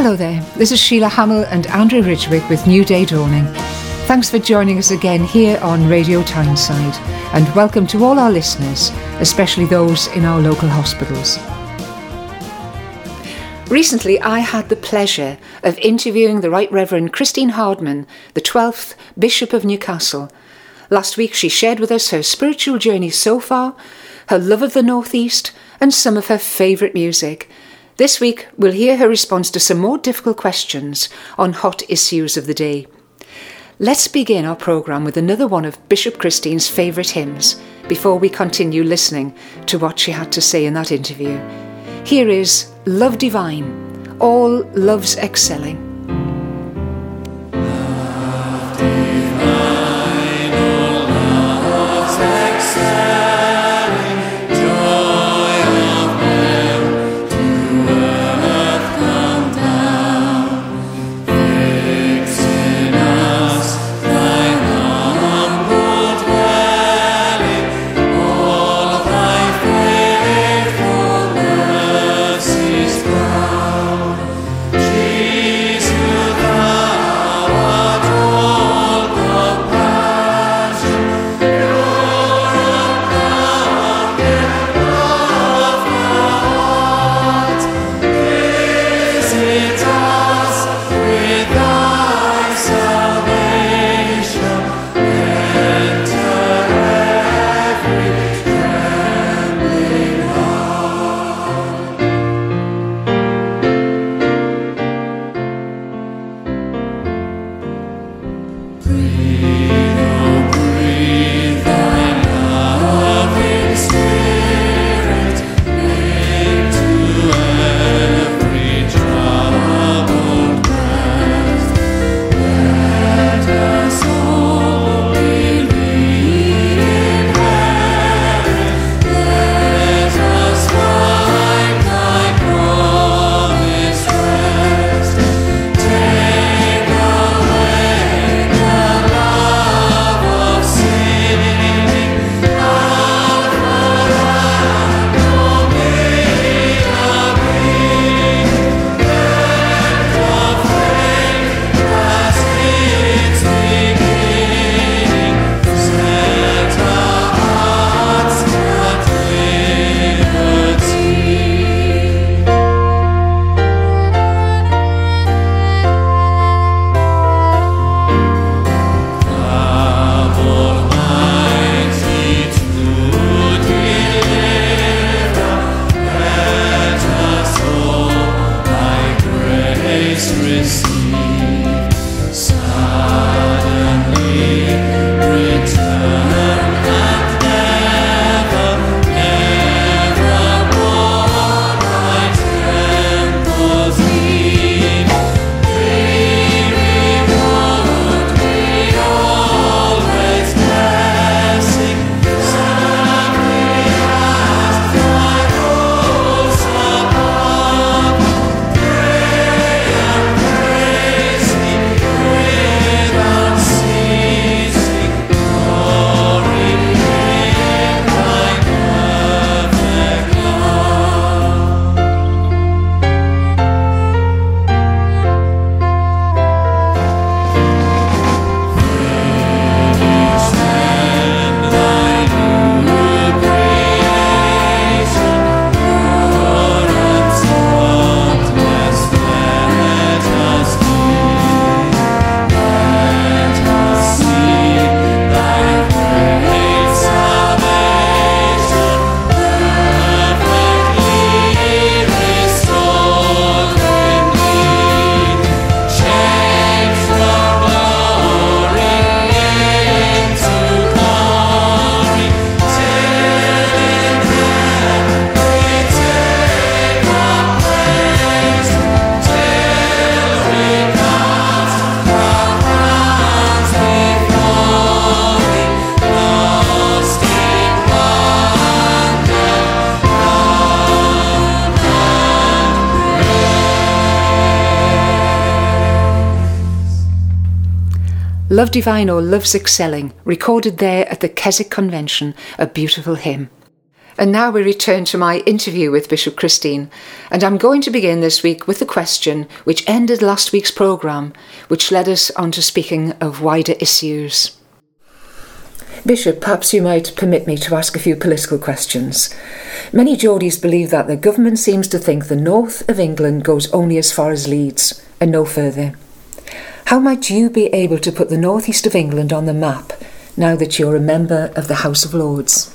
Hello there, this is Sheila Hamill and Andrew Ridgwick with New Day Dawning. Thanks for joining us again here on Radio Tyneside, and welcome to all our listeners, especially those in our local hospitals. Recently I had the pleasure of interviewing the Right Reverend Christine Hardman, the 12th Bishop of Newcastle. Last week she shared with us her spiritual journey so far, her love of the North East, and some of her favourite music. This week, we'll hear her response to some more difficult questions on hot issues of the day. Let's begin our programme with another one of Bishop Christine's favourite hymns before we continue listening to what she had to say in that interview. Here is Love Divine, All Loves Excelling. Love Divine or Love's Excelling, recorded there at the Keswick Convention, a beautiful hymn. And now we return to my interview with Bishop Christine, and I'm going to begin this week with the question which ended last week's programme, which led us on to speaking of wider issues. Bishop, perhaps you might permit me to ask a few political questions. Many Geordies believe that the government seems to think the north of England goes only as far as Leeds and no further. How might you be able to put the northeast of England on the map now that you're a member of the House of Lords?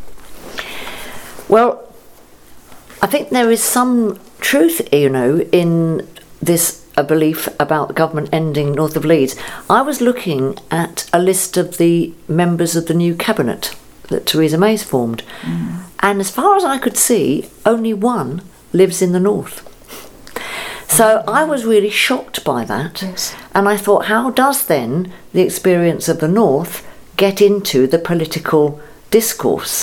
Well, I think there is some truth, in this belief about the government ending north of Leeds. I was looking at a list of the members of the new cabinet that Theresa May's formed, and as far as I could see, only one lives in the north. So I was really shocked by that, Yes. and I thought, how does then the experience of the north get into the political discourse?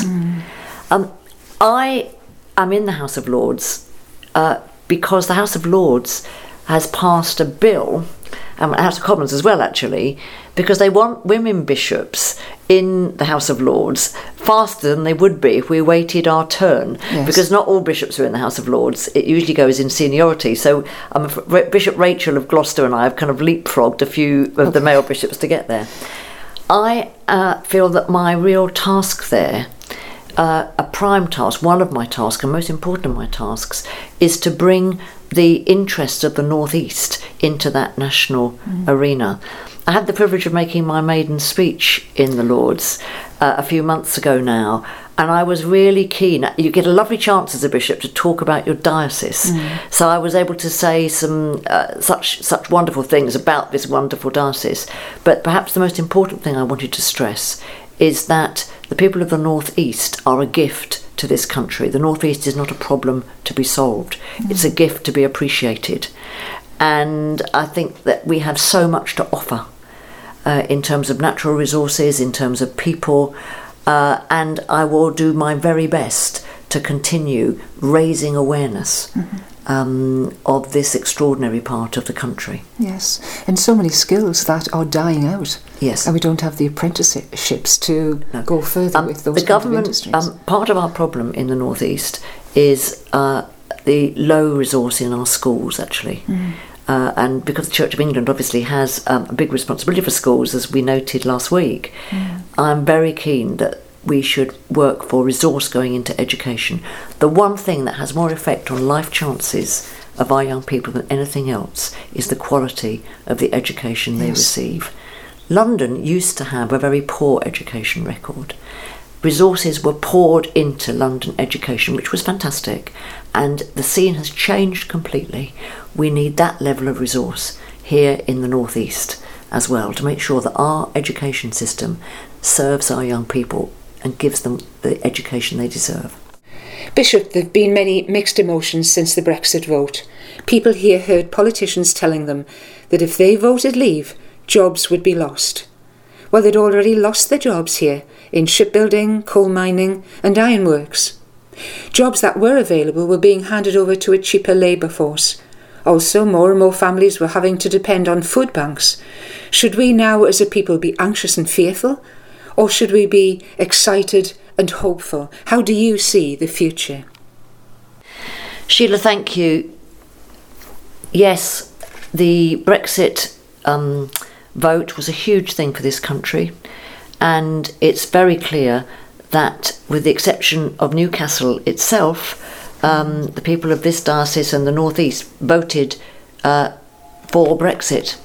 I am in the House of Lords because the House of Lords has passed a bill, and the House of Commons as well actually, because they want women bishops in the House of Lords faster than they would be if we waited our turn. Yes. Because not all bishops are in the House of Lords. It usually goes in seniority. So Bishop Rachel of Gloucester and I have kind of leapfrogged a few of the male bishops to get there. I feel that my real task there, a prime task, one of my tasks, and most important of my tasks, is to bring the interests of the North East into that national arena. I had the privilege of making my maiden speech in the Lords a few months ago now, and I was really keen. You get a lovely chance as a bishop to talk about your diocese. So I was able to say some such wonderful things about this wonderful diocese. But perhaps the most important thing I wanted to stress is that the people of the North East are a gift to this country. The North East is not a problem to be solved. It's a gift to be appreciated. And I think that we have so much to offer in terms of natural resources, in terms of people, and I will do my very best to continue raising awareness of this extraordinary part of the country. Yes, and so many skills that are dying out. Yes. And we don't have the apprenticeships to go further with those the kind government, of industries. part of our problem in the North East is the low resource in our schools, actually. And because the Church of England obviously has a big responsibility for schools, as we noted last week, I'm very keen that we should work for resource going into education. The one thing that has more effect on life chances of our young people than anything else is the quality of the education they receive. London used to have a very poor education record. Resources were poured into London education, which was fantastic, and the scene has changed completely. We need that level of resource here in the North East as well, to make sure that our education system serves our young people and gives them the education they deserve. Bishop, there have been many mixed emotions since the Brexit vote. People here heard politicians telling them that if they voted leave, jobs would be lost. Well, they'd already lost their jobs here in shipbuilding, coal mining and ironworks. Jobs that were available were being handed over to a cheaper labour force. Also, more and more families were having to depend on food banks. Should we now as a people be anxious and fearful? Or should we be excited and hopeful? How do you see the future? Sheila, thank you. Yes, the Brexit vote was a huge thing for this country, and it's very clear that, with the exception of Newcastle itself, the people of this diocese and the North East voted for Brexit.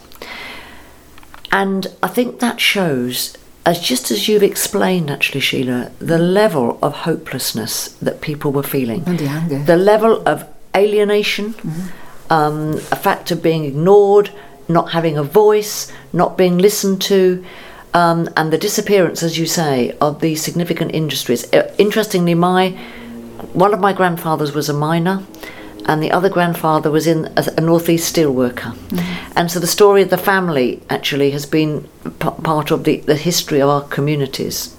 And I think that shows, just as you've explained actually, Sheila, the level of hopelessness that people were feeling. And the anger. The level of alienation, a fact of being ignored, not having a voice, not being listened to, and the disappearance, as you say, of these significant industries. Interestingly, one of my grandfathers was a miner, and the other grandfather was in a North East steelworker. And so the story of the family actually has been part of the history of our communities.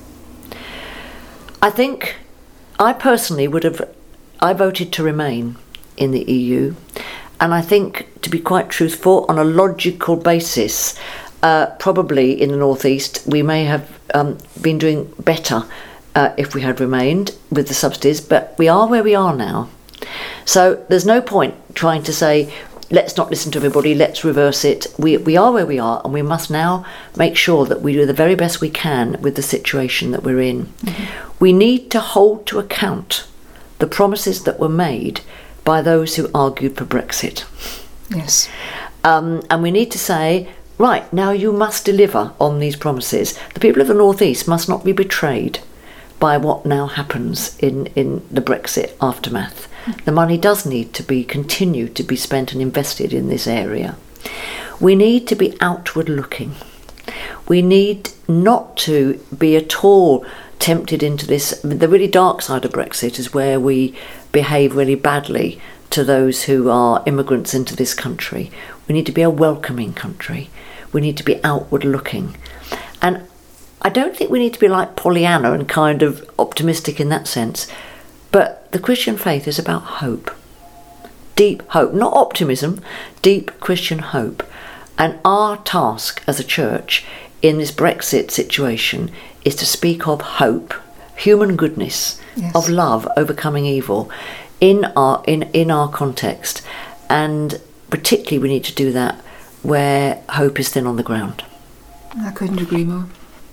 I think I personally I voted to remain in the EU, and I think, to be quite truthful, on a logical basis, probably in the North East we may have been doing better if we had remained with the subsidies, but we are where we are now. So there's no point trying to say, let's not listen to everybody, let's reverse it. We are where we are, and we must now make sure that we do the very best we can with the situation that we're in. Mm-hmm. We need to hold to account the promises that were made by those who argued for Brexit. Yes. And we need to say, right, now you must deliver on these promises. The people of the North East must not be betrayed by what now happens in the Brexit aftermath. The money does need to continue to be spent and invested in this area. We need to be outward looking. We need not to be at all tempted into this. The really dark side of Brexit is where we behave really badly to those who are immigrants into this country. We need to be a welcoming country. We need to be outward looking. And I don't think we need to be like Pollyanna and kind of optimistic in that sense. But the Christian faith is about hope. Deep hope. Not optimism, deep Christian hope. And our task as a church in this Brexit situation is to speak of hope, human goodness, yes, of love overcoming evil in our context. And particularly we need to do that where hope is thin on the ground. I couldn't agree more.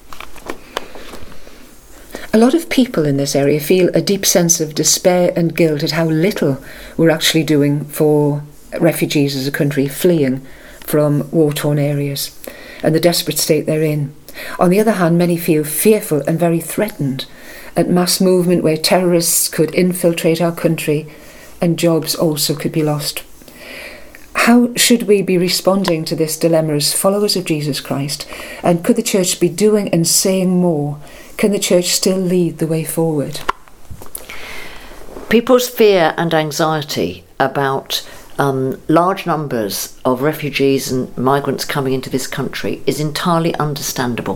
A lot of people in this area feel a deep sense of despair and guilt at how little we're actually doing for refugees as a country fleeing from war-torn areas and the desperate state they're in. On the other hand, many feel fearful and very threatened at mass movement where terrorists could infiltrate our country and jobs also could be lost. How should we be responding to this dilemma as followers of Jesus Christ? And could the church be doing and saying more? Can the church still lead the way forward? People's fear and anxiety about large numbers of refugees and migrants coming into this country is entirely understandable.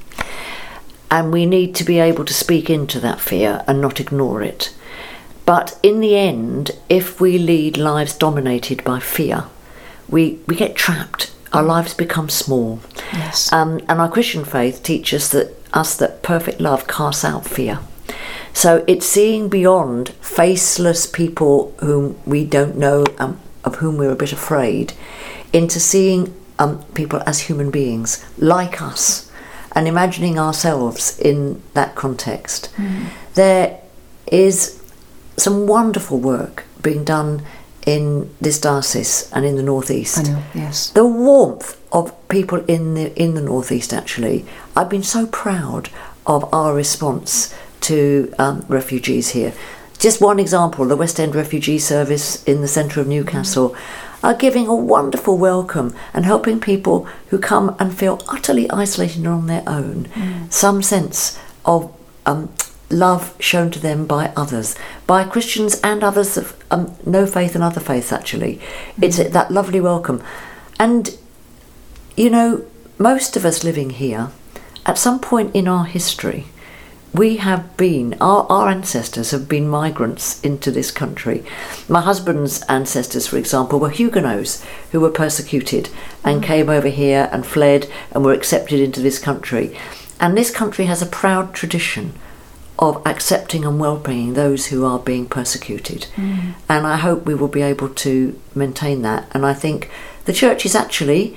And we need to be able to speak into that fear and not ignore it. But in the end, if we lead lives dominated by fear, we get trapped. Our lives become small. Yes. And our Christian faith teaches that perfect love casts out fear. So it's seeing beyond faceless people whom we don't know, of whom we're a bit afraid, into seeing people as human beings like us and imagining ourselves in that context. There is some wonderful work being done in this diocese and in the North East. I know, yes. The warmth of people in the North East, actually. I've been so proud of our response to refugees here. Just one example, the West End Refugee Service in the centre of Newcastle are giving a wonderful welcome and helping people who come and feel utterly isolated and on their own some sense of love shown to them by others, by Christians and others of no faith and other faiths, actually. It's that lovely welcome. And, you know, most of us living here, at some point in our history, we have been, our ancestors have been migrants into this country. My husband's ancestors, for example, were Huguenots who were persecuted and came over here and fled and were accepted into this country. And this country has a proud tradition of accepting and welcoming those who are being persecuted. And I hope we will be able to maintain that. And I think the church is actually,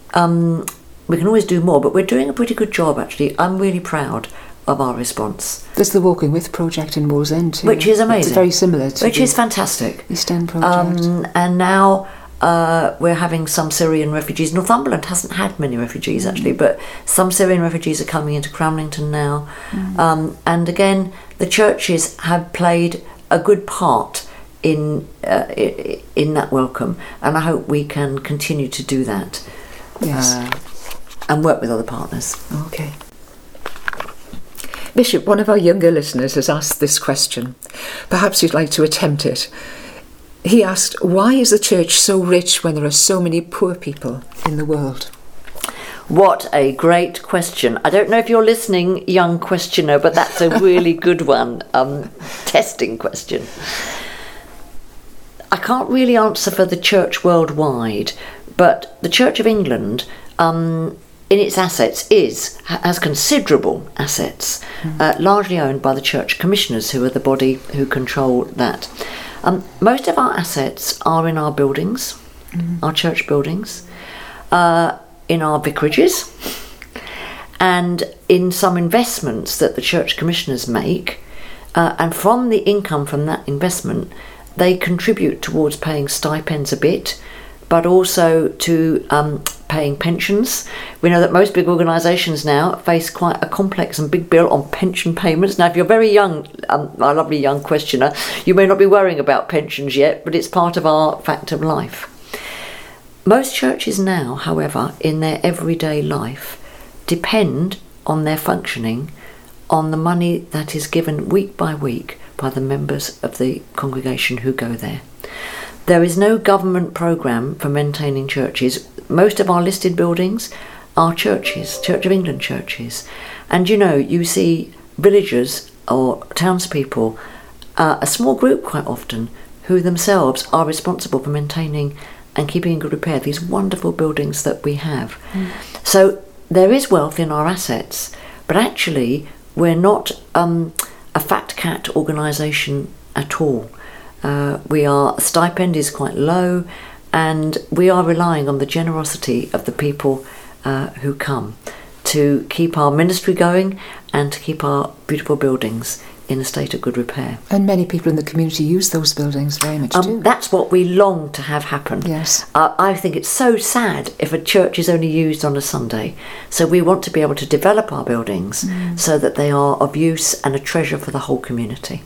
we can always do more, but we're doing a pretty good job, actually. I'm really proud of our response. There's the Walking With project in Wallsend too. Which is amazing. It's very similar to which is fantastic. East End project. And now we're having some Syrian refugees. Northumberland hasn't had many refugees, actually, but some Syrian refugees are coming into Cramlington now. And again, the churches have played a good part in that welcome, and I hope we can continue to do that. Yes. And work with other partners. Okay. Bishop, one of our younger listeners has asked this question. Perhaps you'd like to attempt it. He asked, why is the church so rich when there are so many poor people in the world? What a great question. I don't know if you're listening, young questioner, but that's a really good one. Testing question. I can't really answer for the church worldwide, but the Church of England in its assets has considerable assets, largely owned by the church commissioners, who are the body who control that. Most of our assets are in our buildings, our church buildings, in our vicarages, and in some investments that the church commissioners make, and from the income from that investment they contribute towards paying stipends a bit, but also to paying pensions. We know that most big organisations now face quite a complex and big bill on pension payments. Now, if you're very young, our lovely young questioner, you may not be worrying about pensions yet, but it's part of our fact of life. Most churches now, however, in their everyday life, depend on their functioning on the money that is given week by week by the members of the congregation who go there. There is no government programme for maintaining churches. Most of our listed buildings are churches, Church of England churches. And you see villagers or townspeople, a small group quite often, who themselves are responsible for maintaining and keeping in good repair these wonderful buildings that we have. So there is wealth in our assets, but actually we're not a fat cat organisation at all. Our stipend is quite low, and we are relying on the generosity of the people who come to keep our ministry going and to keep our beautiful buildings in a state of good repair. And many people in the community use those buildings very much too. That's what we long to have happen. Yes. I think it's so sad if a church is only used on a Sunday. So we want to be able to develop our buildings so that they are of use and a treasure for the whole community.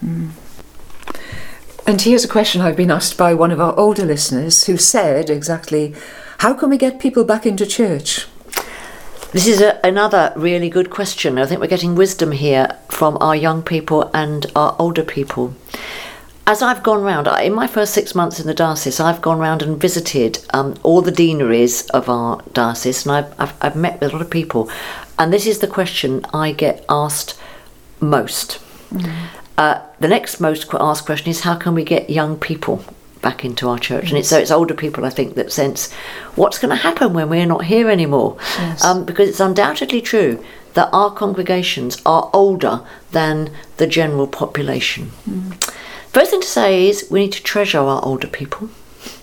And here's a question I've been asked by one of our older listeners, who said exactly, how can we get people back into church? This is another really good question. I think we're getting wisdom here from our young people and our older people. As I've gone round, in my first 6 months in the diocese, I've gone round and visited all the deaneries of our diocese, and I've met with a lot of people. And this is the question I get asked most. The next most asked question is, how can we get young people back into our church? And it's older people, I think, that sense what's going to happen when we're not here anymore. Because it's undoubtedly true that our congregations are older than the general population. First thing to say is we need to treasure our older people.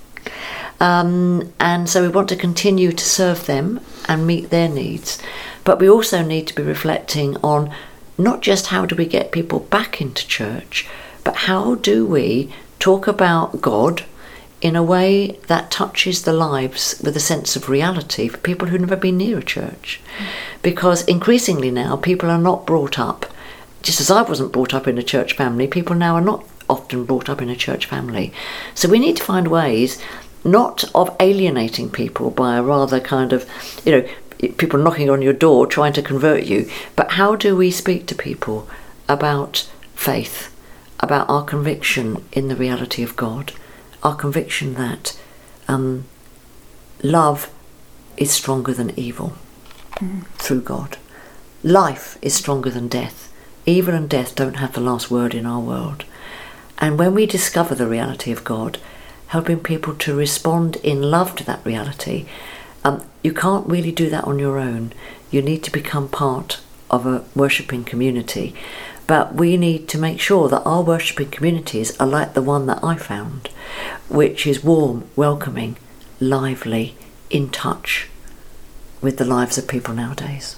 And so we want to continue to serve them and meet their needs. But we also need to be reflecting on not just how do we get people back into church, but how do we talk about God in a way that touches the lives with a sense of reality for people who've never been near a church. Because increasingly now people are not brought up, just as I wasn't brought up in a church family, people now are not often brought up in a church family. So we need to find ways not of alienating people by a rather kind of, people knocking on your door trying to convert you, but how do we speak to people about faith, about our conviction in the reality of God, our conviction that love is stronger than evil through God. Life is stronger than death. Evil and death don't have the last word in our world. And when we discover the reality of God, helping people to respond in love to that reality, you can't really do that on your own. You need to become part of a worshipping community. But we need to make sure that our worshipping communities are like the one that I found, which is warm, welcoming, lively, in touch with the lives of people nowadays.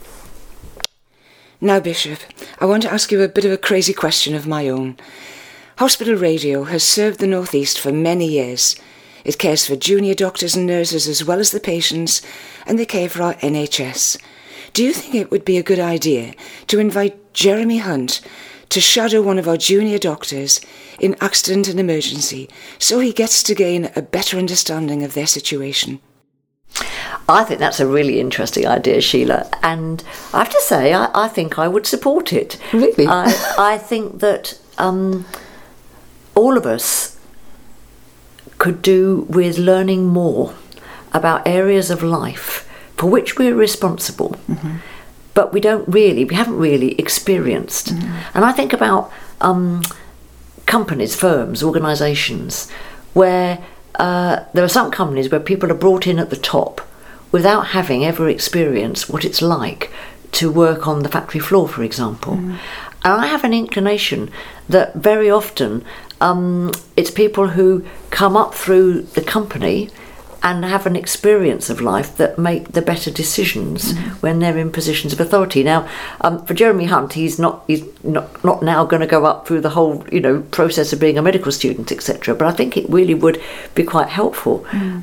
Now, Bishop, I want to ask you a bit of a crazy question of my own. Hospital Radio has served the North East for many years. It cares for junior doctors and nurses as well as the patients, and they care for our NHS. Do you think it would be a good idea to invite Jeremy Hunt to shadow one of our junior doctors in accident and emergency so he gets to gain a better understanding of their situation? I think that's a really interesting idea, Sheila, and I have to say I think I would support it. Really? I think that all of us could do with learning more about areas of life for which we're responsible, but we haven't really experienced. And I think about companies, firms, organisations, where there are some companies where people are brought in at the top without having ever experienced what it's like to work on the factory floor, for example. And I have an inclination that very often it's people who come up through the company and have an experience of life that make the better decisions when they're in positions of authority. Now, for Jeremy Hunt, he's not now going to go up through the whole, process of being a medical student, etc. But I think it really would be quite helpful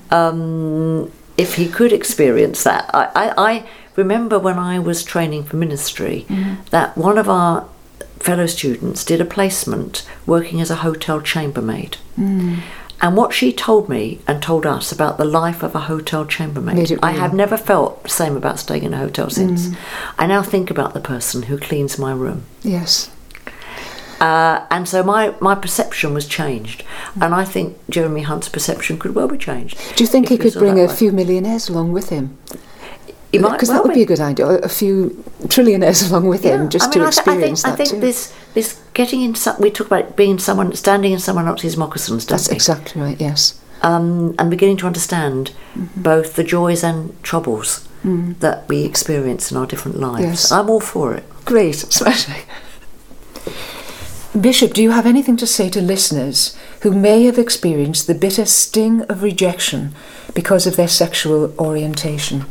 if he could experience that. I remember when I was training for ministry that one of our fellow students did a placement working as a hotel chambermaid. And what she told me and told us about the life of a hotel chambermaid, I have never felt the same about staying in a hotel since. I now think about the person who cleans my room. Yes. And so my perception was changed. And I think Jeremy Hunt's perception could well be changed. Do you think he could bring a few millionaires along with him? Because that would be a good idea. A few trillionaires along with him, just to experience that. I think this getting in. We talk about being standing in someone else's moccasins. That's exactly right. Yes. And beginning to understand both the joys and troubles that we experience in our different lives. Yes. I'm all for it. Great, smashing. Bishop, do you have anything to say to listeners who may have experienced the bitter sting of rejection because of their sexual orientation?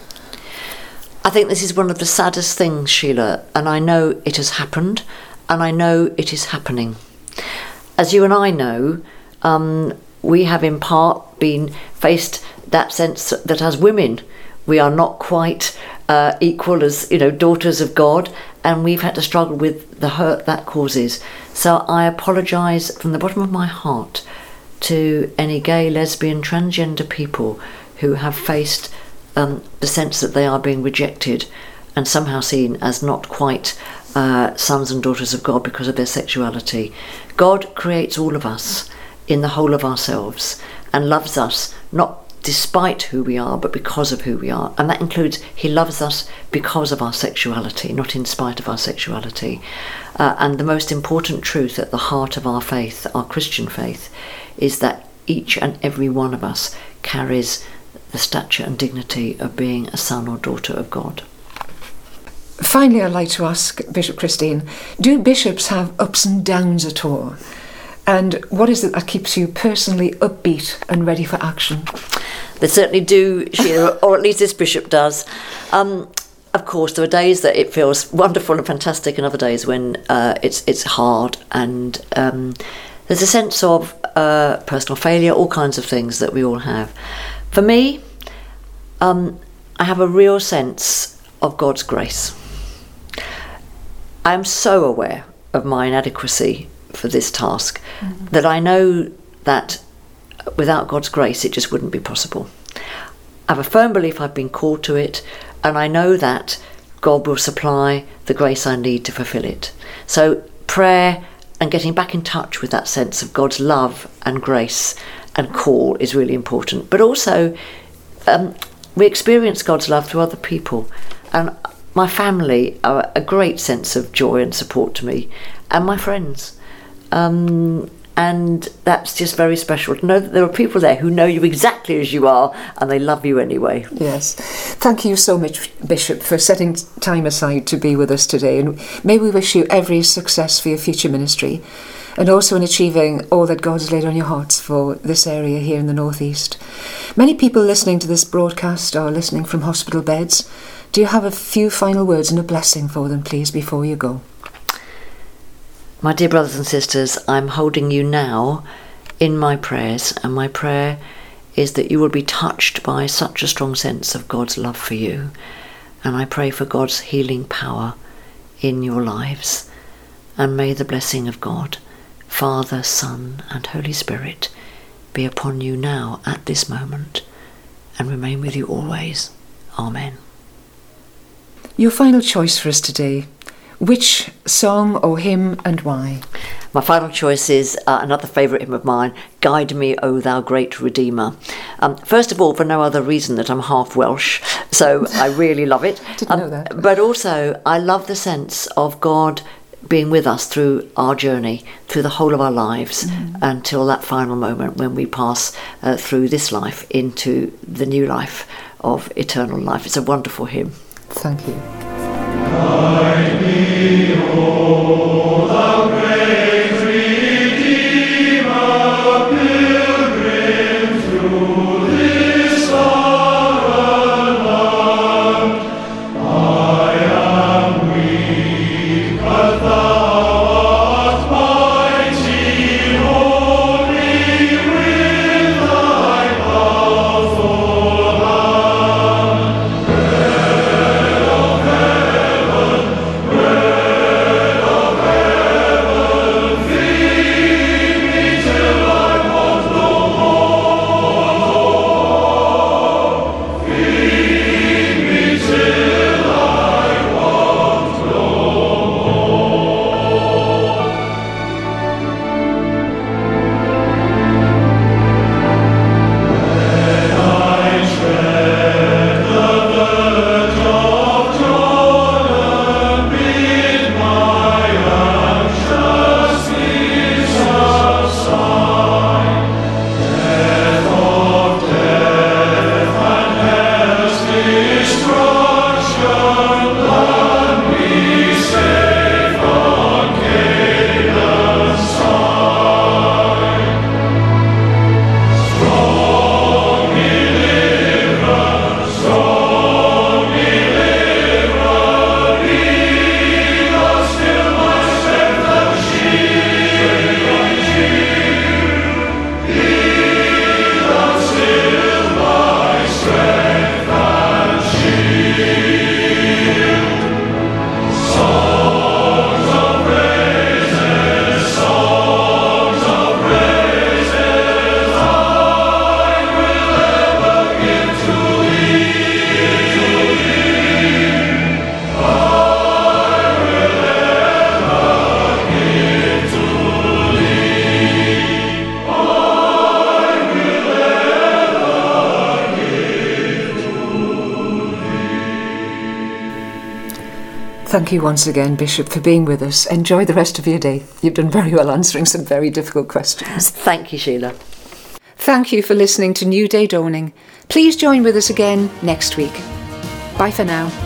I think this is one of the saddest things, Sheila, and I know it has happened, and I know it is happening. As you and I know, we have in part been faced that sense that as women, we are not quite equal as, daughters of God, and we've had to struggle with the hurt that causes. So I apologise from the bottom of my heart to any gay, lesbian, transgender people who have faced the sense that they are being rejected and somehow seen as not quite sons and daughters of God because of their sexuality. God creates all of us in the whole of ourselves and loves us not despite who we are but because of who we are, and that includes he loves us because of our sexuality, not in spite of our sexuality. And the most important truth at the heart of our faith, our Christian faith, is that each and every one of us carries the stature and dignity of being a son or daughter of God. Finally, I'd like to ask Bishop Christine, do bishops have ups and downs at all? And what is it that keeps you personally upbeat and ready for action? They certainly do, Sheila, or at least this bishop does. Of course, there are days that it feels wonderful and fantastic, and other days when it's hard, and there's a sense of personal failure, all kinds of things that we all have. For me, I have a real sense of God's grace. I am so aware of my inadequacy for this task that I know that without God's grace it just wouldn't be possible. I have a firm belief I've been called to it, and I know that God will supply the grace I need to fulfill it. So prayer and getting back in touch with that sense of God's love and grace and call is really important. But also we experience God's love through other people, and my family are a great sense of joy and support to me, and my friends. And that's just very special to know that there are people there who know you exactly as you are and they love you anyway. Yes. Thank you so much, Bishop, for setting time aside to be with us today, and may we wish you every success for your future ministry and also in achieving all that God has laid on your hearts for this area here in the North East. Many people listening to this broadcast are listening from hospital beds. Do you have a few final words and a blessing for them, please, before you go? My dear brothers and sisters, I'm holding you now in my prayers, and my prayer is that you will be touched by such a strong sense of God's love for you. And I pray for God's healing power in your lives. And may the blessing of God, Father, Son, and Holy Spirit be upon you now at this moment and remain with you always. Amen. Your final choice for us today. Which song or hymn and why? My final choice is another favourite hymn of mine, Guide Me, O Thou Great Redeemer. First of all, for no other reason that I'm half Welsh, so I really love it. Didn't know that. But also, I love the sense of God being with us through our journey, through the whole of our lives, until that final moment when we pass through this life into the new life of eternal life. It's a wonderful hymn. Thank you. Guide me, O thou great Redeemer, pilgrim through this foreign land. I am weak, but thou art mighty, hold me with thy powerful hand. Bread of heaven, feed me till I want no more. Feed me till I want no more. When I tread the verge of Jordan, bid my anxious needs subside. Death of death and hell's destruction, land me safe on Canaan's side. Strong deliverer, lead us till my strength and shield. Lead us till my strength and shield. Songs of praises, I will ever give to Thank you once again, Bishop, for being with us. Enjoy the rest of your day. You've done very well answering some very difficult questions. Thank you, Sheila. Thank you for listening to New Day Dawning. Please join with us again next week. Bye for now.